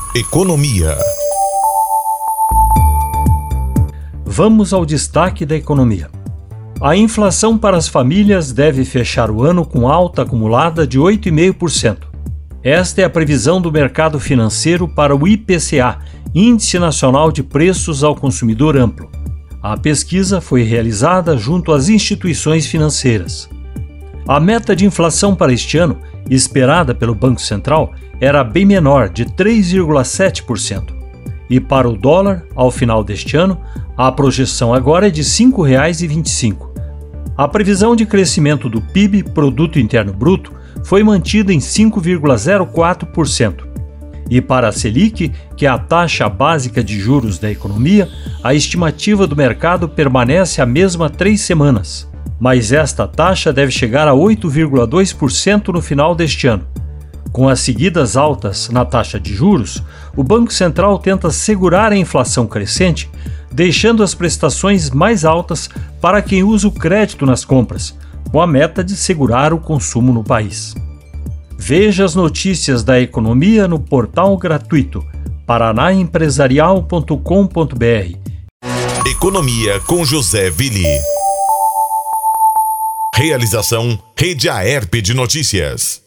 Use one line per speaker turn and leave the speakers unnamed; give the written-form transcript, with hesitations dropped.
Economia.
Vamos ao destaque da economia. A inflação para as famílias deve fechar o ano com alta acumulada de 8,5%. Esta é a previsão do mercado financeiro para o IPCA, Índice Nacional de Preços ao Consumidor Amplo. A pesquisa foi realizada junto às instituições financeiras. A meta de inflação para este ano, esperada pelo Banco Central, era bem menor, de 3,7%. E para o dólar, ao final deste ano, a projeção agora é de R$ 5,25. A previsão de crescimento do PIB, Produto Interno Bruto, foi mantida em 5,04%. E para a Selic, que é a taxa básica de juros da economia, a estimativa do mercado permanece a mesma há 3 semanas. Mas esta taxa deve chegar a 8,2% no final deste ano. Com as seguidas altas na taxa de juros, o Banco Central tenta segurar a inflação crescente, deixando as prestações mais altas para quem usa o crédito nas compras, com a meta de segurar o consumo no país. Veja as notícias da economia no portal gratuito paranaempresarial.com.br.
Economia com José Willi. Realização Rede Aerp de Notícias.